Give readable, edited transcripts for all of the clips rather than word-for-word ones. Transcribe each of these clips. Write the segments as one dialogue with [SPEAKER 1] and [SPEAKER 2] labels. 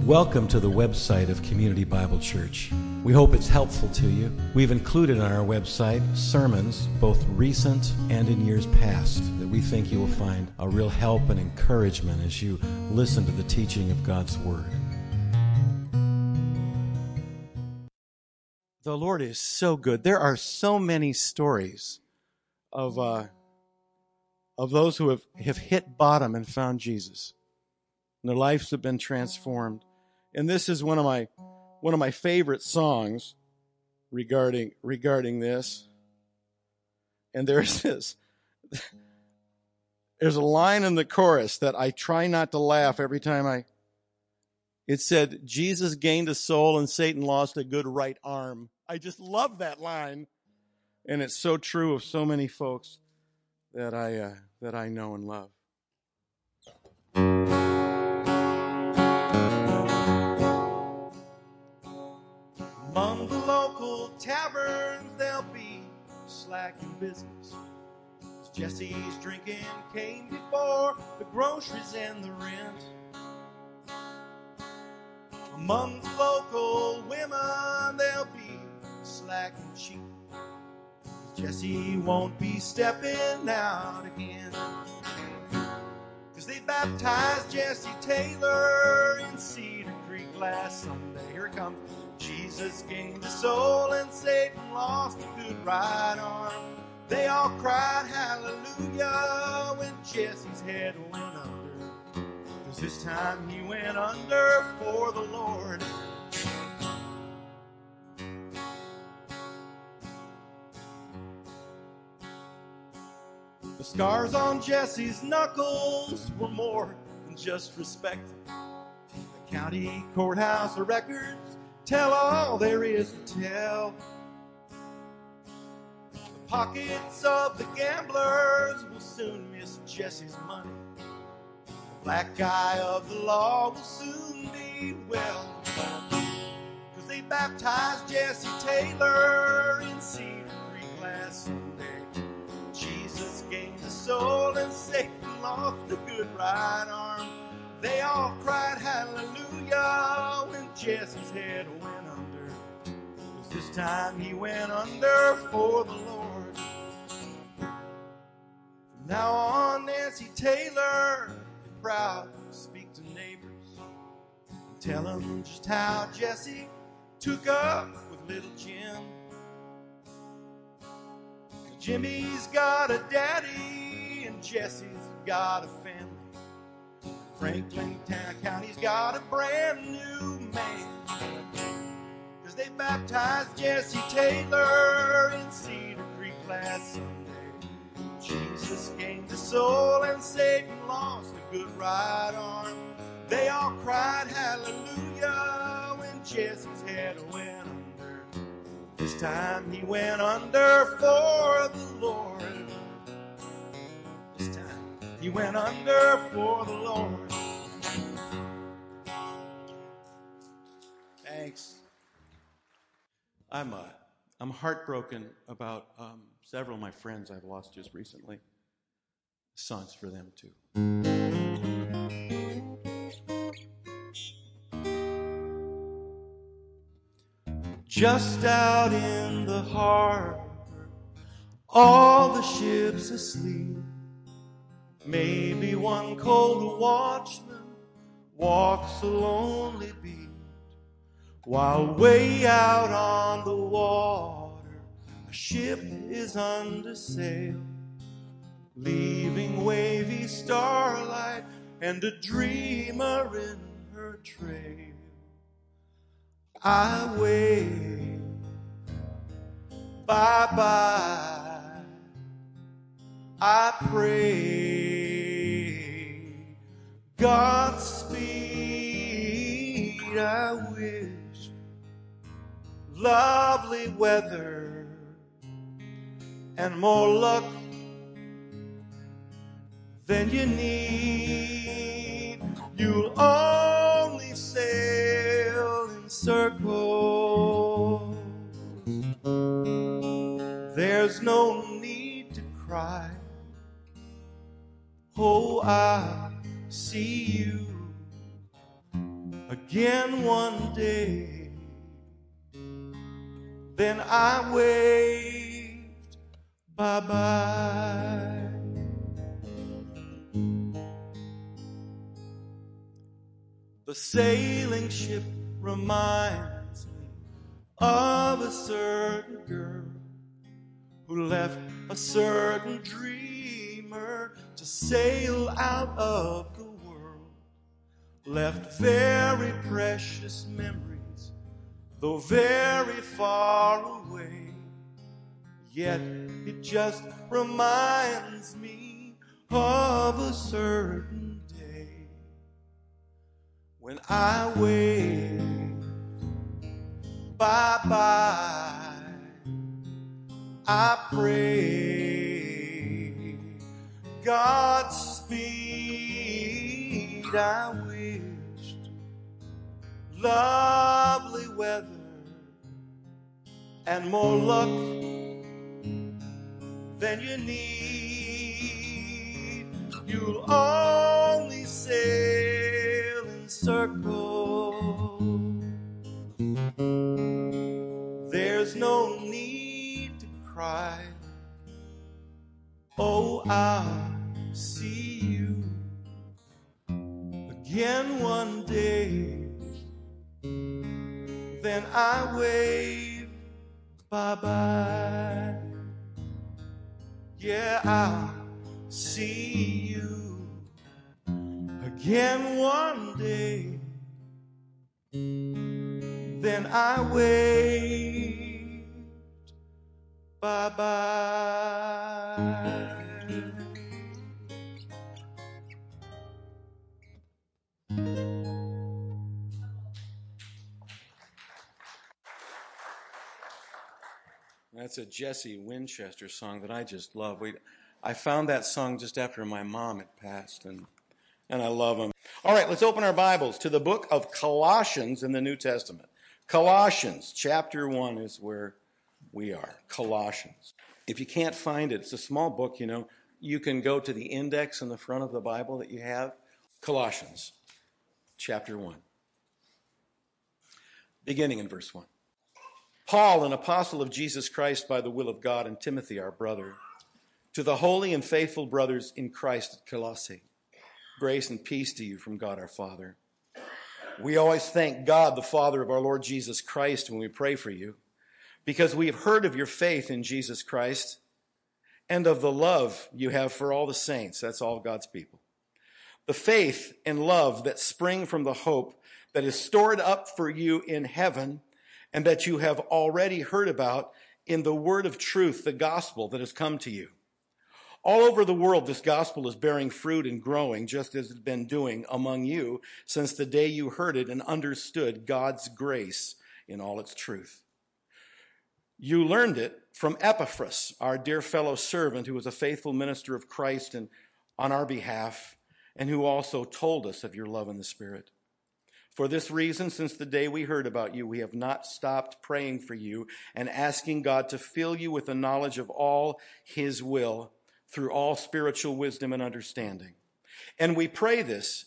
[SPEAKER 1] Welcome to the website of Community Bible Church. We hope it's helpful to you. We've included on our website sermons, both recent and in years past, that we think you will find a real help and encouragement as you listen to the teaching of God's Word. The Lord is so good. There are so many stories of those who have hit bottom and found Jesus. And their lives have been transformed. And this is one of my favorite songs regarding this. And there's a line in the chorus that I try not to laugh every time it said, Jesus gained a soul and Satan lost a good right arm. I just love that line. And it's so true of so many folks that I know and love. Among the local taverns, there'll be slack in business. As Jesse's drinking came before the groceries and the rent. Among the local women, there'll be slack and cheap. As Jesse won't be stepping out again. 'Cause they baptized Jesse Taylor in Cedar Creek last Sunday. Here it comes. Jesus gained a soul and Satan lost a good right arm. They all cried hallelujah when Jesse's head went under. 'Cause this time he went under for the Lord. The scars on Jesse's knuckles were more than just respected. The county courthouse records tell all there is to tell. The pockets of the gamblers will soon miss Jesse's money. The black guy of the law will soon be well. 'Cause they baptized Jesse Taylor in Cedar Creek last Sunday. Jesus gained a soul and Satan lost a good right arm. They all cried hallelujah when Jesse's head went under. 'Cause this time he went under for the Lord. From now on, Nancy Taylor is proud to speak to neighbors and tell them just how Jesse took up with little Jim. Jimmy's got a daddy and Jesse's got a family. Franklin County's got a brand new man. 'Cause they baptized Jesse Taylor in Cedar Creek last Sunday. Jesus gained a soul and Satan lost a good right arm. They all cried hallelujah when Jesse's head went under. This time he went under for the Lord. This time he went under for the Lord. Thanks. I'm heartbroken about several of my friends I've lost just recently. This song's for them too. Just out in the harbor, all the ships asleep. Maybe one cold watchman walks a lonely beat. While way out on the water, a ship is under sail, leaving wavy starlight and a dreamer in her trail. I wave, bye-bye, I pray, Godspeed, I wish lovely weather and more luck than you need. You'll only sail in circles. There's no need to cry. Oh, I see you again one day. Then I waved bye-bye. The sailing ship reminds me of a certain girl who left a certain dreamer to sail out of the world. Left very precious memories, though very far away. Yet it just reminds me of a certain day when I waved bye-bye. I pray Godspeed. I wished lovely weather and more luck than you need. You'll only sail in circles. There's no need to cry. Oh, I'll see you again one day. Then I wave bye-bye. Yeah, I'll see you again one day. Then I waved bye-bye. That's a Jesse Winchester song that I just love. I found that song just after my mom had passed, and I love them. All right, let's open our Bibles to the book of Colossians in the New Testament. Colossians, chapter 1 is where we are. Colossians. If you can't find it, it's a small book, you know. You can go to the index in the front of the Bible that you have. Colossians, chapter 1. Beginning in verse 1. Paul, an apostle of Jesus Christ by the will of God, and Timothy, our brother, to the holy and faithful brothers in Christ at Colossae, grace and peace to you from God our Father. We always thank God, the Father of our Lord Jesus Christ, when we pray for you, because we have heard of your faith in Jesus Christ and of the love you have for all the saints. That's all God's people. The faith and love that spring from the hope that is stored up for you in heaven, and that you have already heard about in the word of truth, the gospel that has come to you. All over the world, this gospel is bearing fruit and growing, just as it's been doing among you since the day you heard it and understood God's grace in all its truth. You learned it from Epaphras, our dear fellow servant, who was a faithful minister of Christ and on our behalf, and who also told us of your love in the Spirit. For this reason, since the day we heard about you, we have not stopped praying for you and asking God to fill you with the knowledge of all his will through all spiritual wisdom and understanding. And we pray this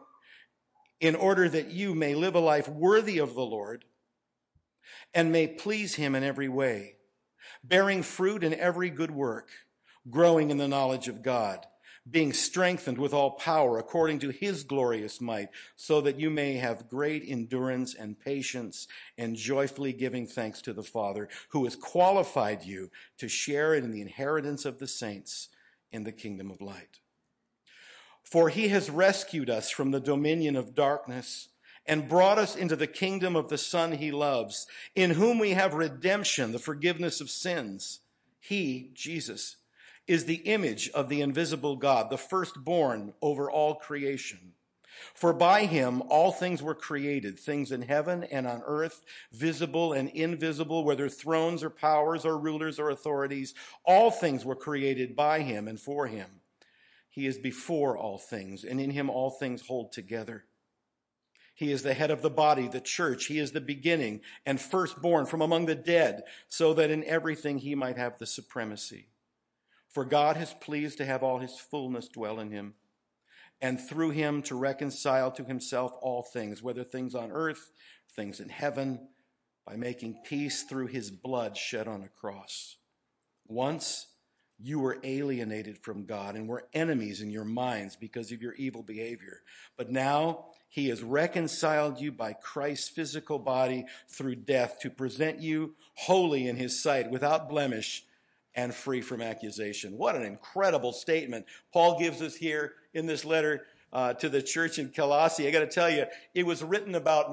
[SPEAKER 1] in order that you may live a life worthy of the Lord and may please him in every way, bearing fruit in every good work, growing in the knowledge of God, being strengthened with all power according to his glorious might, so that you may have great endurance and patience, and joyfully giving thanks to the Father, who has qualified you to share in the inheritance of the saints in the kingdom of light. For he has rescued us from the dominion of darkness and brought us into the kingdom of the Son he loves, in whom we have redemption, the forgiveness of sins. He, Jesus, is the image of the invisible God, the firstborn over all creation. For by him all things were created, things in heaven and on earth, visible and invisible, whether thrones or powers or rulers or authorities. All things were created by him and for him. He is before all things, and in him all things hold together. He is the head of the body, the church. He is the beginning and firstborn from among the dead, so that in everything he might have the supremacy. For God is pleased to have all his fullness dwell in him, and through him to reconcile to himself all things, whether things on earth, things in heaven, by making peace through his blood shed on a cross. Once you were alienated from God and were enemies in your minds because of your evil behavior. But now he has reconciled you by Christ's physical body through death to present you holy in his sight, without blemish and free from accusation. What an incredible statement Paul gives us here in this letter to the church in Colossae. I got to tell you, it was written about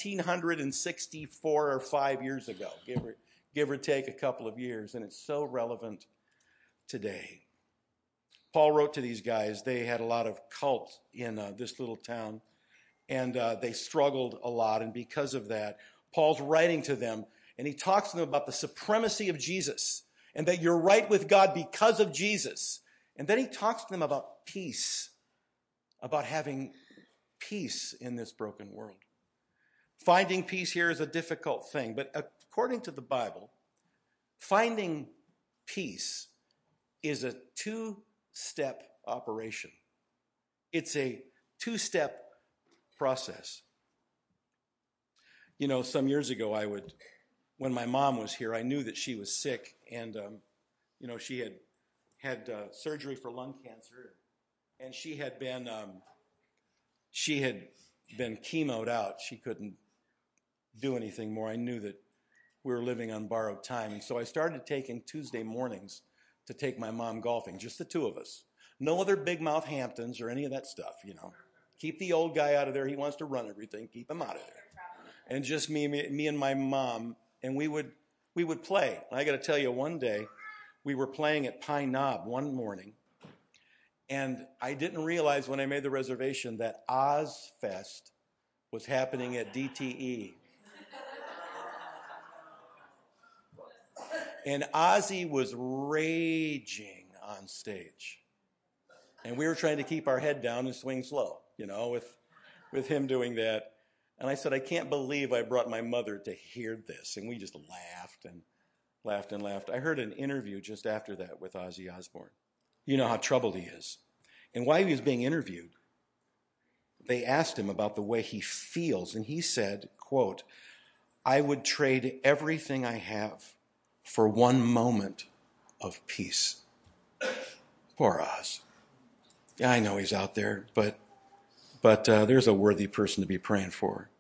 [SPEAKER 1] 1964 or 5 years ago, give or take a couple of years, and it's so relevant today. Paul wrote to these guys. They had a lot of cult in this little town, and they struggled a lot, and because of that, Paul's writing to them, and he talks to them about the supremacy of Jesus, and that you're right with God because of Jesus. And then he talks to them about peace, about having peace in this broken world. Finding peace here is a difficult thing, but according to the Bible, finding peace is a two-step operation. It's a two-step process. You know, some years ago, when my mom was here, I knew that she was sick, and she had surgery for lung cancer, and she had been chemoed out. She couldn't do anything more. I knew that we were living on borrowed time, and so I started taking Tuesday mornings to take my mom golfing, just the two of us. No other big mouth Hamptons or any of that stuff, you know. Keep the old guy out of there. He wants to run everything. Keep him out of there. And just me and my mom, and we would play. I got to tell you, one day we were playing at Pine Knob one morning, and I didn't realize when I made the reservation that Ozfest was happening at DTE. And Ozzy was raging on stage. And we were trying to keep our head down and swing slow, you know, with him doing that. And I said, I can't believe I brought my mother to hear this. And we just laughed and laughed and laughed. I heard an interview just after that with Ozzy Osbourne. You know how troubled he is. And while he was being interviewed, they asked him about the way he feels. And he said, quote, I would trade everything I have for one moment of peace. Poor Oz. Yeah, I know he's out there, but there's a worthy person to be praying for.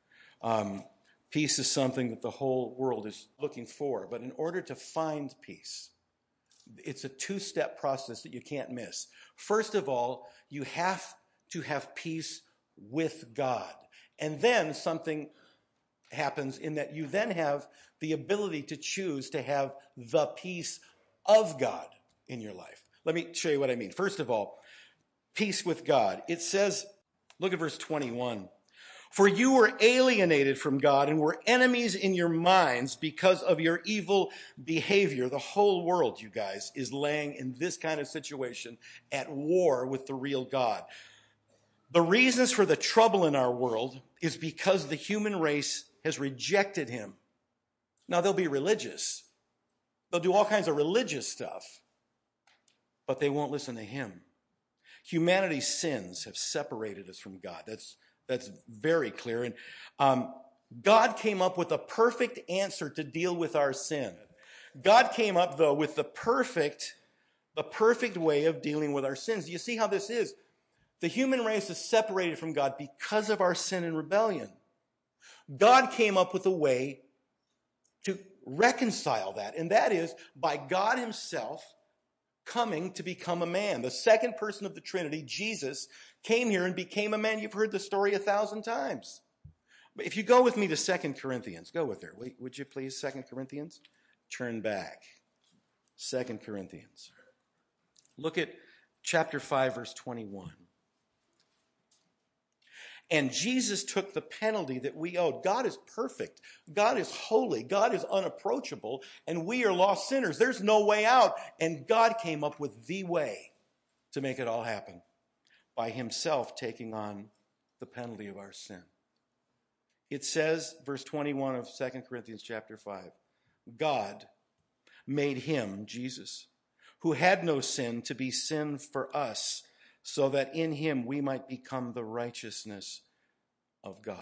[SPEAKER 1] Peace is something that the whole world is looking for, but in order to find peace, it's a two-step process that you can't miss. First of all, you have to have peace with God, and then something happens in that you then have the ability to choose to have the peace of God in your life. Let me show you what I mean. First of all, peace with God. It says, look at verse 21. For you were alienated from God and were enemies in your minds because of your evil behavior. The whole world, you guys, is laying in this kind of situation at war with the real God. The reasons for the trouble in our world is because the human race has rejected him. Now, they'll be religious. They'll do all kinds of religious stuff, but they won't listen to him. Humanity's sins have separated us from God. That's very clear. And God came up with a perfect answer to deal with our sin. God came up, though, with the perfect way of dealing with our sins. Do you see how this is? The human race is separated from God because of our sin and rebellion. God came up with a way to reconcile that, and that is by God himself coming to become a man. The second person of the Trinity, Jesus, came here and became a man. You've heard the story 1,000 times. But if you go with me to 2 Corinthians, go with her. Would you please, 2 Corinthians? Turn back. 2 Corinthians. Look at chapter 5, verse 21. And Jesus took the penalty that we owed. God is perfect. God is holy. God is unapproachable. And we are lost sinners. There's no way out. And God came up with the way to make it all happen by himself taking on the penalty of our sin. It says, verse 21 of 2 Corinthians chapter 5, God made him, Jesus, who had no sin, to be sin for us, so that in him we might become the righteousness of God.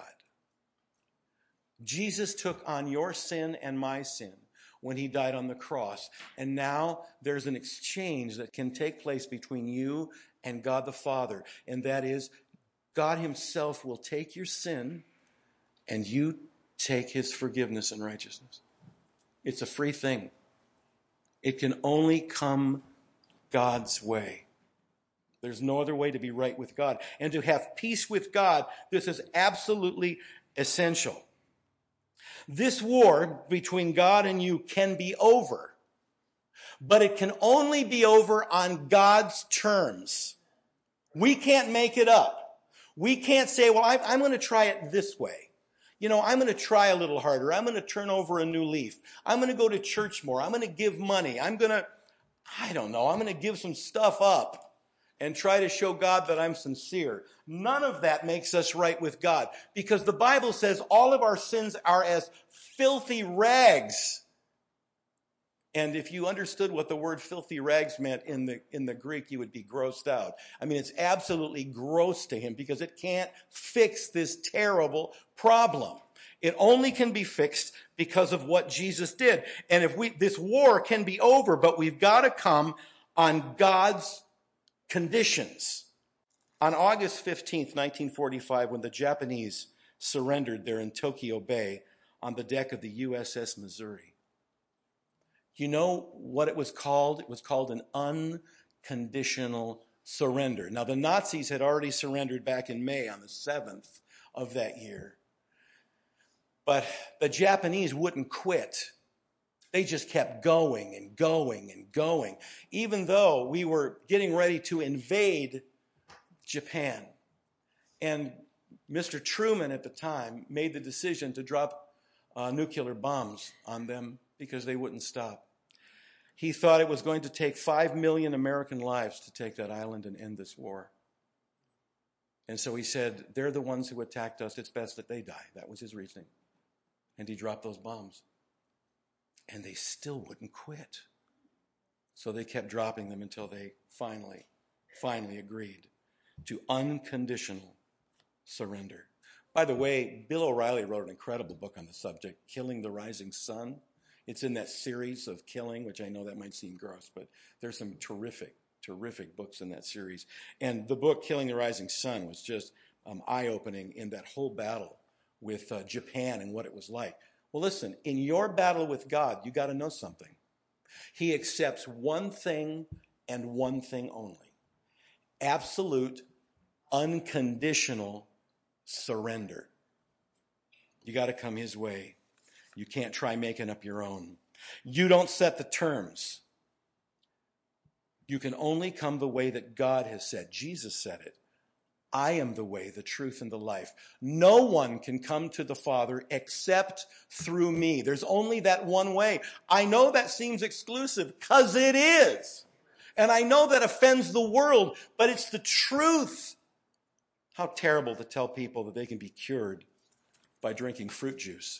[SPEAKER 1] Jesus took on your sin and my sin when he died on the cross. And now there's an exchange that can take place between you and God the Father. And that is, God himself will take your sin and you take his forgiveness and righteousness. It's a free thing. It can only come God's way. There's no other way to be right with God. And to have peace with God, this is absolutely essential. This war between God and you can be over, but it can only be over on God's terms. We can't make it up. We can't say, well, I'm going to try it this way. I'm going to try a little harder. I'm going to turn over a new leaf. I'm going to go to church more. I'm going to give money. I'm going to give some stuff up and try to show God that I'm sincere. None of that makes us right with God, because the Bible says all of our sins are as filthy rags. And if you understood what the word filthy rags meant in the Greek, you would be grossed out. I mean, it's absolutely gross to him because it can't fix this terrible problem. It only can be fixed because of what Jesus did. And this war can be over, but we've got to come on God's conditions. On August 15th, 1945, when the Japanese surrendered there in Tokyo Bay on the deck of the USS Missouri, you know what it was called? It was called an unconditional surrender. Now, the Nazis had already surrendered back in May on the 7th of that year. But the Japanese wouldn't quit. They just kept going and going and going, even though we were getting ready to invade Japan. And Mr. Truman at the time made the decision to drop nuclear bombs on them because they wouldn't stop. He thought it was going to take 5 million American lives to take that island and end this war. And so he said, they're the ones who attacked us. It's best that they die. That was his reasoning. And he dropped those bombs. And they still wouldn't quit. So they kept dropping them until they finally agreed to unconditional surrender. By the way, Bill O'Reilly wrote an incredible book on the subject, Killing the Rising Sun. It's in that series of Killing, which I know that might seem gross, but there's some terrific books in that series. And the book, Killing the Rising Sun, was just eye-opening in that whole battle with Japan and what it was like. Well, listen, in your battle with God, you got to know something. He accepts one thing and one thing only: absolute, unconditional surrender. You got to come his way. You can't try making up your own. You don't set the terms. You can only come the way that God has said. Jesus said it. I am the way, the truth, and the life. No one can come to the Father except through me. There's only that one way. I know that seems exclusive, because it is. And I know that offends the world, but it's the truth. How terrible to tell people that they can be cured by drinking fruit juice.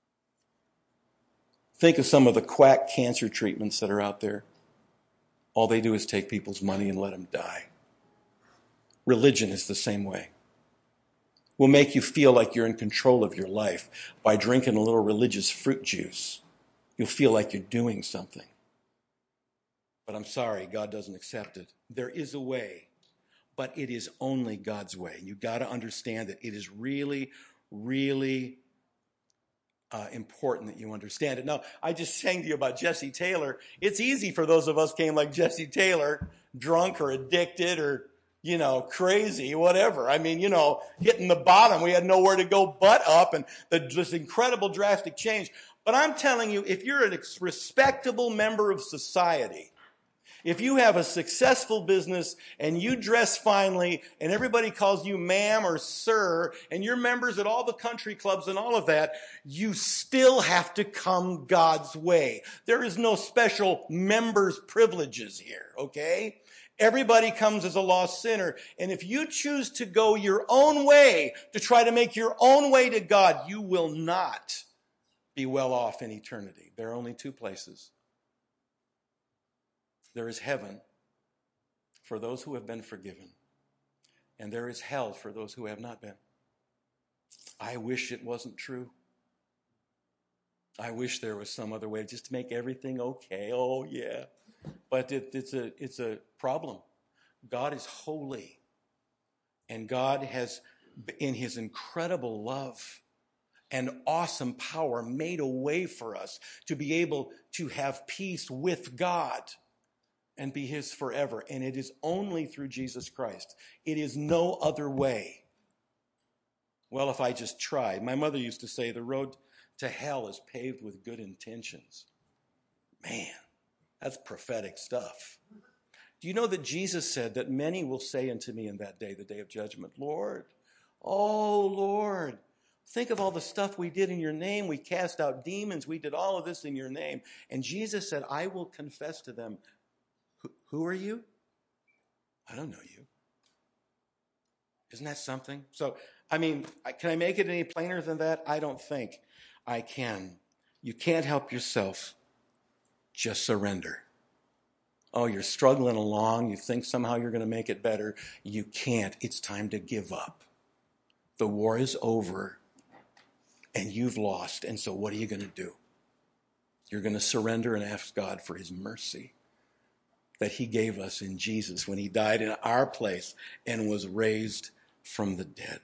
[SPEAKER 1] Think of some of the quack cancer treatments that are out there. All they do is take people's money and let them die. Religion is the same way. Will make you feel like you're in control of your life by drinking a little religious fruit juice. You'll feel like you're doing something. But I'm sorry, God doesn't accept it. There is a way, but it is only God's way. You got to understand that it is really, really important that you understand it. Now, I just sang to you about Jesse Taylor. It's easy for those of us came like Jesse Taylor, drunk or addicted or, crazy, whatever. I mean, hitting the bottom. We had nowhere to go but up, and this incredible drastic change. But I'm telling you, if you're a respectable member of society, if you have a successful business and you dress finely and everybody calls you ma'am or sir and you're members at all the country clubs and all of that, you still have to come God's way. There is no special members' privileges here, okay? Everybody comes as a lost sinner. And if you choose to go your own way, to try to make your own way to God, you will not be well off in eternity. There are only two places. There is heaven for those who have been forgiven,
[SPEAKER 2] and there is hell for those who have not been. I wish it wasn't true. I wish there was some other way just to make everything okay. Oh, yeah. But it's a problem. God is holy. And God has, in his incredible love and awesome power, made a way for us to be able to have peace with God and be his forever. And it is only through Jesus Christ. It is no other way. Well, if I just tried. My mother used to say the road to hell is paved with good intentions. Man, that's prophetic stuff. Do you know that Jesus said that many will say unto me in that day, the day of judgment, Lord, oh Lord, think of all the stuff we did in your name. We cast out demons. We did all of this in your name. And Jesus said, I will confess to them, who are you? I don't know you. Isn't that something? So, can I make it any plainer than that? I don't think I can. You can't help yourself. Just surrender. Oh, you're struggling along. You think somehow you're going to make it better. You can't. It's time to give up. The war is over, and you've lost. And so what are you going to do? You're going to surrender and ask God for his mercy that he gave us in Jesus when he died in our place and was raised from the dead.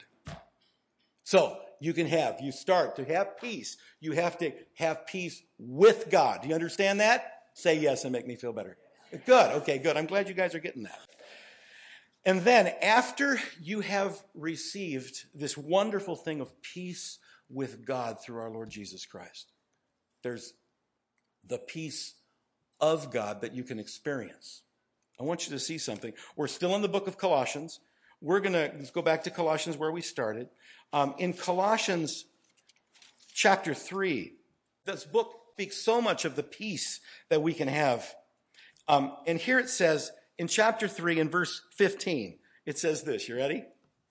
[SPEAKER 2] So you start to have peace. You have to have peace with God. Do you understand that? Say yes and make me feel better. Good. Okay, good. I'm glad you guys are getting that. And then after you have received this wonderful thing of peace with God through our Lord Jesus Christ, there's the peace of God that you can experience. I want you to see something. We're still in the book of Colossians. Let's go back to Colossians where we started. In Colossians chapter 3, this book speaks so much of the peace that we can have. And here it says in chapter 3 in verse 15, it says this, you ready?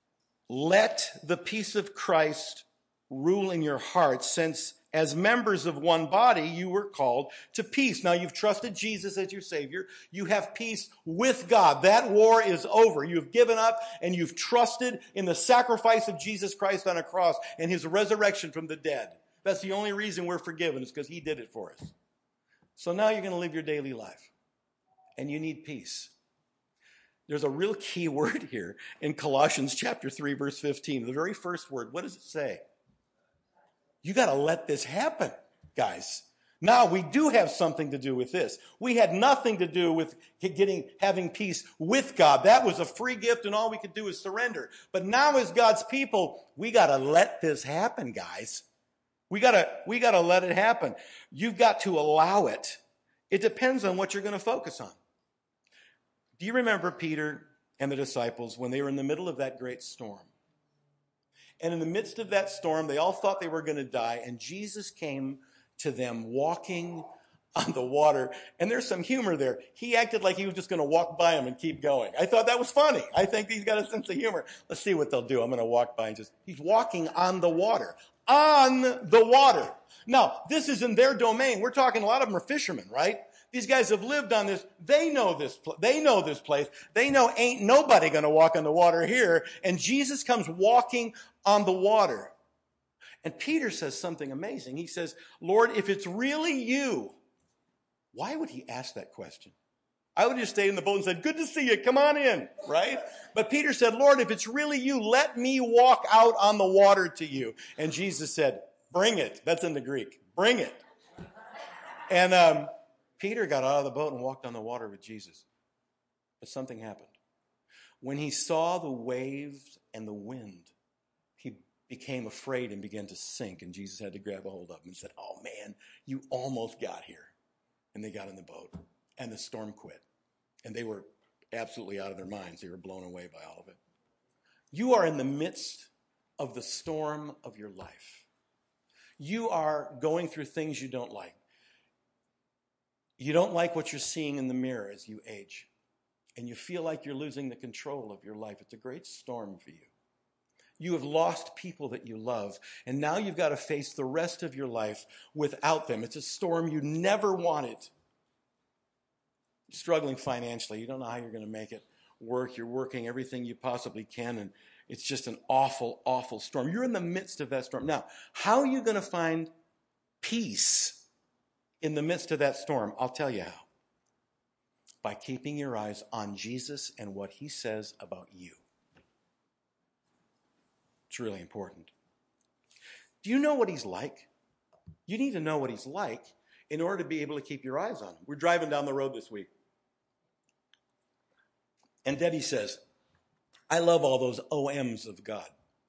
[SPEAKER 2] Let the peace of Christ rule in your hearts, since as members of one body you were called to peace. Now you've trusted Jesus as your Savior. You have peace with God. That war is over. You've given up and you've trusted in the sacrifice of Jesus Christ on a cross and his resurrection from the dead. That's the only reason we're forgiven, is because he did it for us. So now you're going to live your daily life. And you need peace. There's a real key word here in Colossians chapter 3, verse 15. The very first word, what does it say? You got to let this happen, guys. Now, we do have something to do with this. We had nothing to do with having peace with God. That was a free gift, and all we could do is surrender. But now as God's people, we got to let this happen, guys. We got to let it happen. You've got to allow it. It depends on what you're going to focus on. Do you remember Peter and the disciples when they were in the middle of that great storm? And in the midst of that storm, they all thought they were going to die, and Jesus came to them walking on the water. And there's some humor there. He acted like he was just going to walk by them and keep going. I thought that was funny. I think he's got a sense of humor. Let's see what they'll do. I'm going to walk by and he's walking on the water. On the water. Now, this is in their domain. We're talking, a lot of them are fishermen, right? These guys have lived on this. They know this place. They know ain't nobody going to walk on the water here. And Jesus comes walking on the water. And Peter says something amazing. He says, Lord, if it's really you, why would he ask that question? I would just stay in the boat and said, good to see you. Come on in, right? But Peter said, Lord, if it's really you, let me walk out on the water to you. And Jesus said, bring it. That's in the Greek. Bring it. And Peter got out of the boat and walked on the water with Jesus. But something happened. When he saw the waves and the wind, he became afraid and began to sink. And Jesus had to grab a hold of him and said, oh man, you almost got here. And they got in the boat and the storm quit. And they were absolutely out of their minds. They were blown away by all of it. You are in the midst of the storm of your life. You are going through things you don't like. You don't like what you're seeing in the mirror as you age. And you feel like you're losing the control of your life. It's a great storm for you. You have lost people that you love. And now you've got to face the rest of your life without them. It's a storm you never wanted. You're struggling financially. You don't know how you're going to make it. work. You're working everything you possibly can, and it's just an awful, awful storm. You're in the midst of that storm. Now, how are you going to find peace in the midst of that storm? I'll tell you how. By keeping your eyes on Jesus and what he says about you. It's really important. Do you know what he's like? You need to know what he's like in order to be able to keep your eyes on him. We're driving down the road this week. And Debbie says, I love all those OMs of God.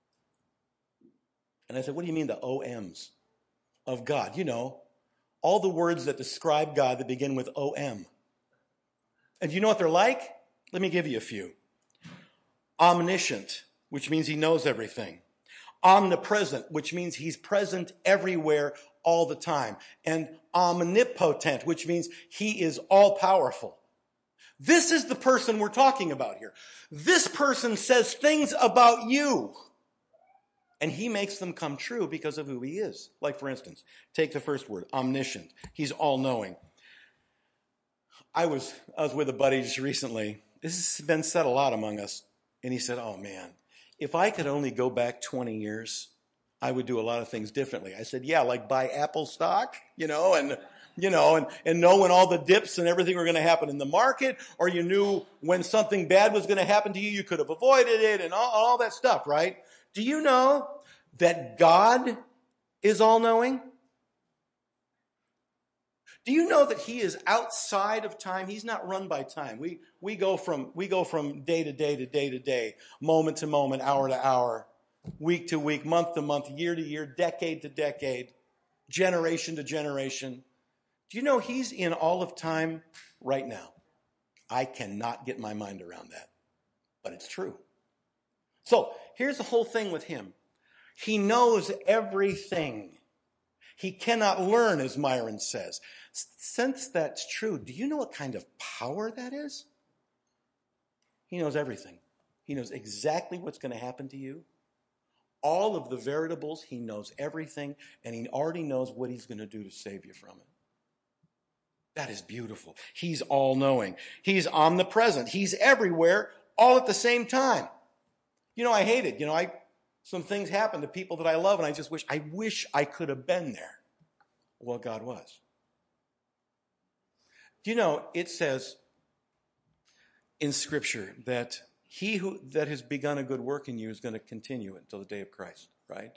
[SPEAKER 2] And I said, what do you mean the OMs of God? You know, all the words that describe God that begin with OM. And you know what they're like? Let me give you a few. Omniscient, which means he knows everything. Omnipresent, which means he's present everywhere all the time. And omnipotent, which means he is all-powerful. This is the person we're talking about here. This person says things about you, and he makes them come true because of who he is. Like, for instance, take the first word, omniscient. He's all-knowing. I was with a buddy just recently. This has been said a lot among us. And he said, oh, man, if I could only go back 20 years, I would do a lot of things differently. I said, yeah, like buy Apple stock, and know when all the dips and everything were going to happen in the market, or you knew when something bad was going to happen to you, you could have avoided it and all that stuff, right? Do you know that God is all-knowing? Do you know that he is outside of time? He's not run by time. We go from day to day to day to day, moment to moment, hour to hour, week to week, month to month, year to year, decade to decade, generation to generation. Do you know he's in all of time right now? I cannot get my mind around that, but it's true. So here's the whole thing with him. He knows everything. He cannot learn, as Myron says. Since that's true, do you know what kind of power that is? He knows everything. He knows exactly what's going to happen to you. All of the variables, he knows everything, and he already knows what he's going to do to save you from it. That is beautiful. He's all-knowing. He's omnipresent. He's everywhere, all at the same time. I hate it. Some things happen to people that I love, and I just wish I could have been there. Well, God was. Do you know, it says in Scripture that he that has begun a good work in you is going to continue it until the day of Christ, right?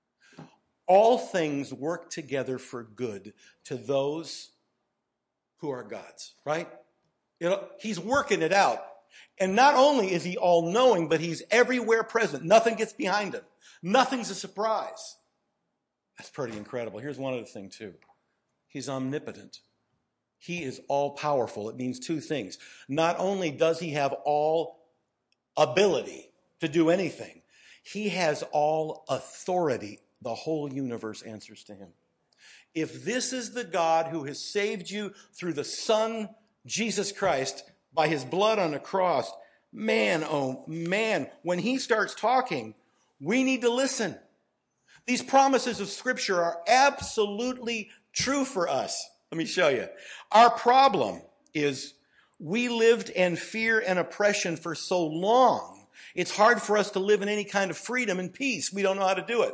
[SPEAKER 2] All things work together for good to those who are God's, right? He's working it out. And not only is he all-knowing, but he's everywhere present. Nothing gets behind him. Nothing's a surprise. That's pretty incredible. Here's one other thing, too. He's omnipotent. He is all-powerful. It means two things. Not only does he have all ability to do anything, he has all authority. The whole universe answers to him. If this is the God who has saved you through the Son, Jesus Christ, by his blood on the cross, man, oh man, when he starts talking, we need to listen. These promises of Scripture are absolutely true for us. Let me show you. Our problem is we lived in fear and oppression for so long, it's hard for us to live in any kind of freedom and peace. We don't know how to do it.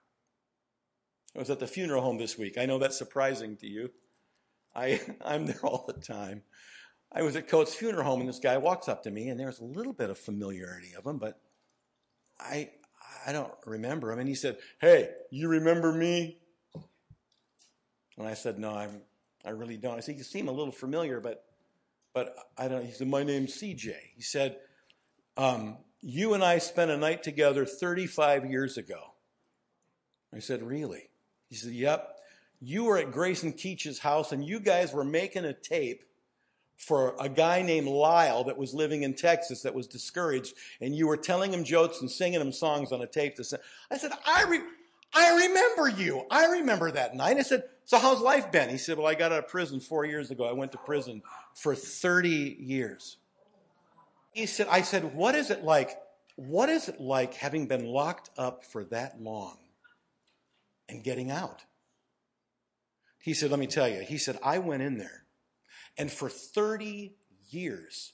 [SPEAKER 2] I was at the funeral home this week. I know that's surprising to you. I'm there all the time. I was at Coates' funeral home, and this guy walks up to me, and there's a little bit of familiarity of him, but I don't remember him. And he said, hey, you remember me? And I said, no, I really don't. I said, you seem a little familiar, but I don't. He said, my name's CJ. He said, you and I spent a night together 35 years ago. I said, really? He said, yep. You were at Grayson Keach's house, and you guys were making a tape for a guy named Lyle that was living in Texas that was discouraged, and you were telling him jokes and singing him songs on a tape. I said, I remember you. I remember that night. I said, so how's life been? He said, well, I got out of prison 4 years ago. I went to prison for 30 years. He said, I said, what is it like? What is it like having been locked up for that long and getting out? He said, let me tell you. He said, I went in there, and for 30 years,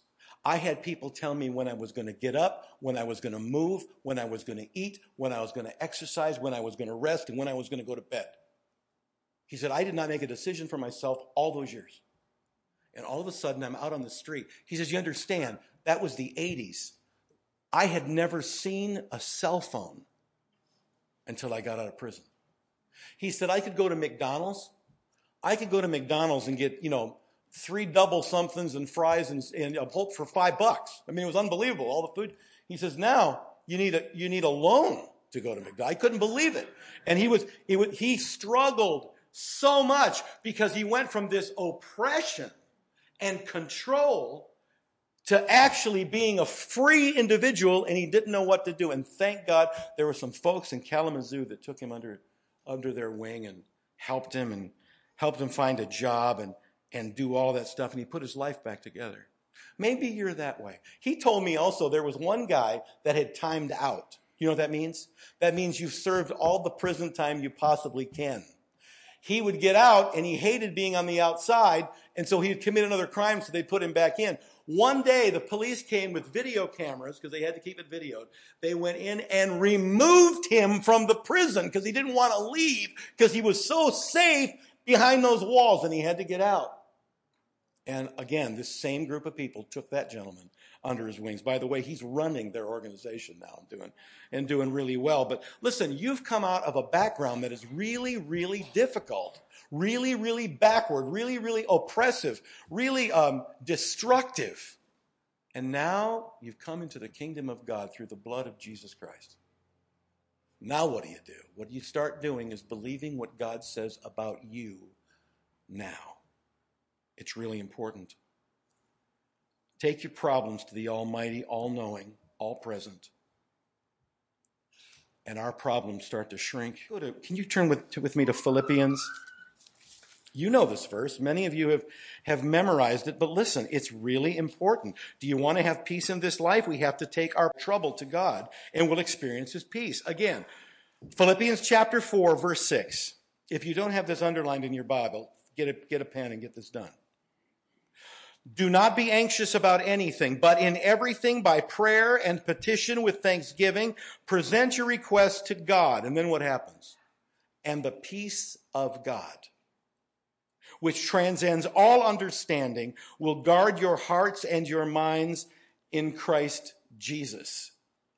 [SPEAKER 2] I had people tell me when I was going to get up, when I was going to move, when I was going to eat, when I was going to exercise, when I was going to rest, and when I was going to go to bed. He said, I did not make a decision for myself all those years. And all of a sudden, I'm out on the street. He says, you understand, that was the 80s. I had never seen a cell phone until I got out of prison. He said, I could go to McDonald's. I could go to McDonald's and get, 3 double somethings and fries and a Hulk for $5. I mean, it was unbelievable, all the food. He says, now you need a loan to go to McDonald's. I couldn't believe it. And he struggled so much because he went from this oppression and control to actually being a free individual, and he didn't know what to do. And thank God there were some folks in Kalamazoo that took him under their wing and helped him find a job and do all that stuff, and he put his life back together. Maybe you're that way. He told me also there was one guy that had timed out. You know what that means? That means you've served all the prison time you possibly can. He would get out, and he hated being on the outside, and so he'd commit another crime, so they'd put him back in. One day, the police came with video cameras, because they had to keep it videoed. They went in and removed him from the prison, because he didn't want to leave, because he was so safe behind those walls, and he had to get out. And again, this same group of people took that gentleman under his wings. By the way, he's running their organization now and doing really well. But listen, you've come out of a background that is really, really difficult, really, really backward, really, really oppressive, really destructive. And now you've come into the kingdom of God through the blood of Jesus Christ. Now what do you do? What you start doing is believing what God says about you now. It's really important. Take your problems to the Almighty, all-knowing, all-present, and our problems start to shrink. Can you turn with me to Philippians? You know this verse. Many of you have memorized it, but listen, it's really important. Do you want to have peace in this life? We have to take our trouble to God, and we'll experience his peace. Again, Philippians chapter 4, verse 6. If you don't have this underlined in your Bible, get a pen and get this done. Do not be anxious about anything, but in everything by prayer and petition with thanksgiving, present your requests to God. And then what happens? And the peace of God, which transcends all understanding, will guard your hearts and your minds in Christ Jesus.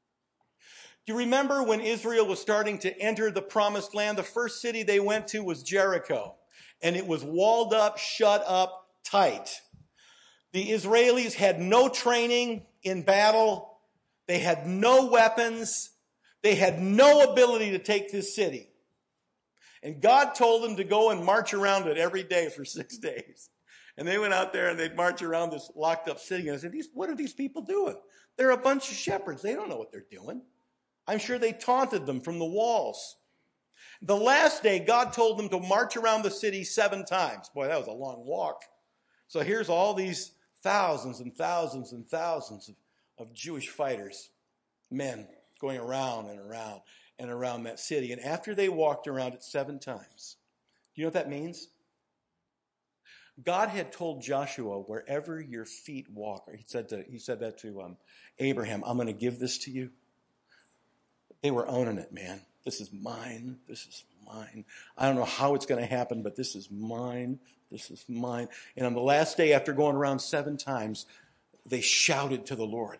[SPEAKER 2] Do you remember when Israel was starting to enter the promised land? The first city they went to was Jericho, and it was walled up, shut up, tight. The Israelis had no training in battle. They had no weapons. They had no ability to take this city. And God told them to go and march around it every day for 6 days. And they went out there and they'd march around this locked up city. And I said, what are these people doing? They're a bunch of shepherds. They don't know what they're doing. I'm sure they taunted them from the walls. The last day, God told them to march around the city 7 times. Boy, that was a long walk. So here's all these thousands and thousands and thousands of Jewish fighters, men, going around and around and around that city. And after they walked around it 7 times, do you know what that means? God had told Joshua, wherever your feet walk, he said that to Abraham, I'm going to give this to you. They were owning it, man. This is mine. This is mine. I don't know how it's going to happen, but this is mine. This is mine. And on the last day, after going around 7 times, they shouted to the Lord.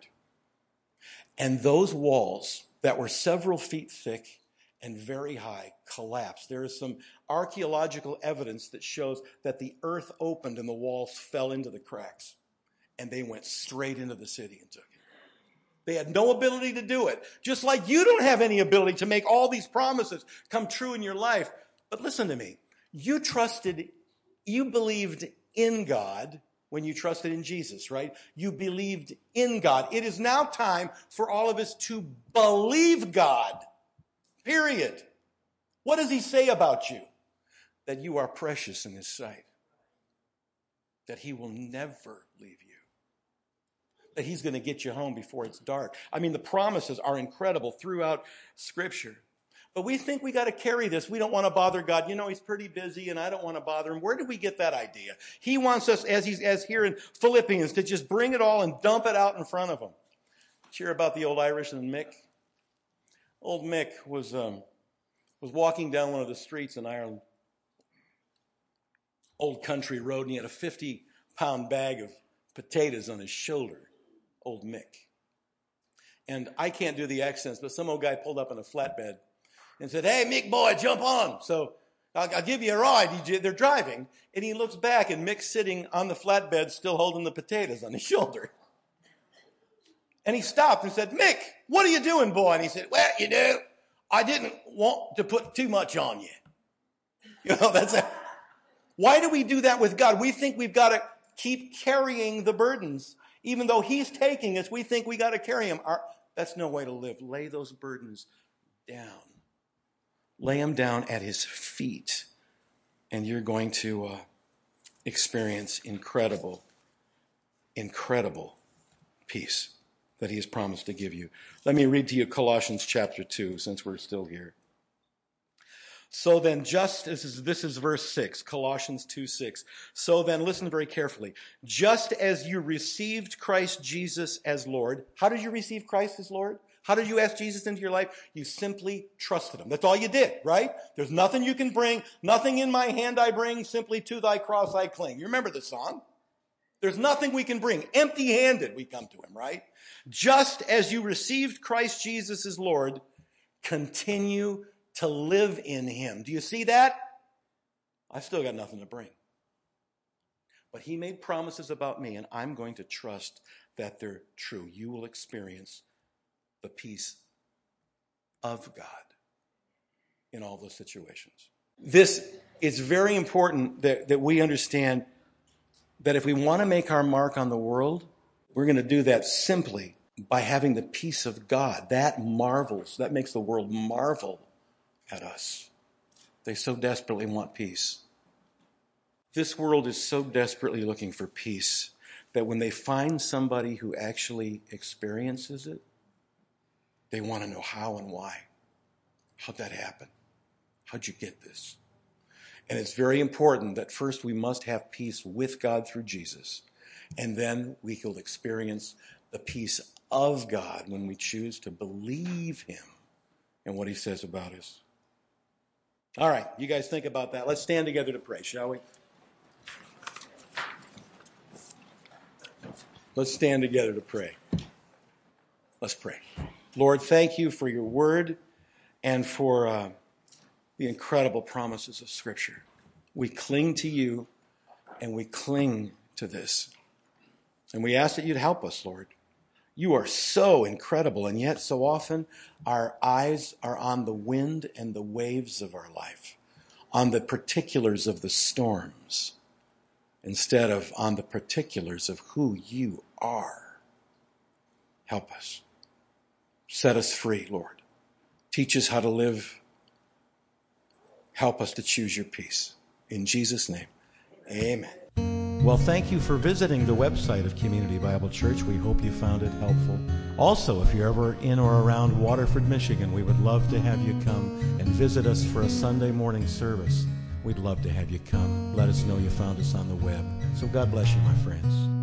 [SPEAKER 2] And those walls that were several feet thick and very high collapsed. There is some archaeological evidence that shows that the earth opened and the walls fell into the cracks. And they went straight into the city and took it. They had no ability to do it. Just like you don't have any ability to make all these promises come true in your life. But listen to me. You believed in God when you trusted in Jesus, right? You believed in God. It is now time for all of us to believe God. Period. What does he say about you? That you are precious in his sight. That he will never leave you. That he's going to get you home before it's dark. I mean, the promises are incredible throughout Scripture. But we think we got to carry this. We don't want to bother God. You know, he's pretty busy and I don't want to bother him. Where did we get that idea? He wants us, as here in Philippians, to just bring it all and dump it out in front of him. Did you hear about the old Irishman Mick? Old Mick was walking down one of the streets in Ireland, old country road, and he had a 50-pound bag of potatoes on his shoulder. Old Mick. And I can't do the accents, but some old guy pulled up in a flatbed and said, "Hey, Mick boy, jump on. So I'll give you a ride." They're driving, and he looks back, and Mick's sitting on the flatbed still holding the potatoes on his shoulder. And he stopped and said, "Mick, what are you doing, boy?" And he said, "Well, you know, I didn't want to put too much on you." You know, that's it. Why do we do that with God? We think we've got to keep carrying the burdens. Even though he's taking us, we think we got to carry them. That's no way to live. Lay those burdens down. Lay them down at his feet. And you're going to experience incredible, incredible peace that he has promised to give you. Let me read to you Colossians chapter 2, since we're still here. So then, this is verse 6, Colossians 2:6. So then, listen very carefully. Just as you received Christ Jesus as Lord. How did you receive Christ as Lord? How did you ask Jesus into your life? You simply trusted him. That's all you did, right? There's nothing you can bring. Nothing in my hand I bring. Simply to thy cross I cling. You remember the song? There's nothing we can bring. Empty-handed we come to him, right? Just as you received Christ Jesus as Lord, continue to live in him. Do you see that? I've still got nothing to bring. But he made promises about me, and I'm going to trust that they're true. You will experience the peace of God in all those situations. This is very important that we understand that if we want to make our mark on the world, we're going to do that simply by having the peace of God. That makes the world marvel at us. They so desperately want peace. This world is so desperately looking for peace that when they find somebody who actually experiences it, they want to know how and why. How'd that happen? How'd you get this? And it's very important that first we must have peace with God through Jesus. And then we will experience the peace of God when we choose to believe him and what he says about us. All right, you guys think about that. Let's stand together to pray, shall we? Let's stand together to pray. Let's pray. Lord, thank you for your word and for the incredible promises of Scripture. We cling to you and we cling to this. And we ask that you'd help us, Lord. You are so incredible, and yet so often our eyes are on the wind and the waves of our life, on the particulars of the storms, instead of on the particulars of who you are. Help us. Set us free, Lord. Teach us how to live. Help us to choose your peace. In Jesus' name, amen. Well, thank you for visiting the website of Community Bible Church. We hope you found it helpful. Also, if you're ever in or around Waterford, Michigan, we would love to have you come and visit us for a Sunday morning service. We'd love to have you come. Let us know you found us on the web. So God bless you, my friends.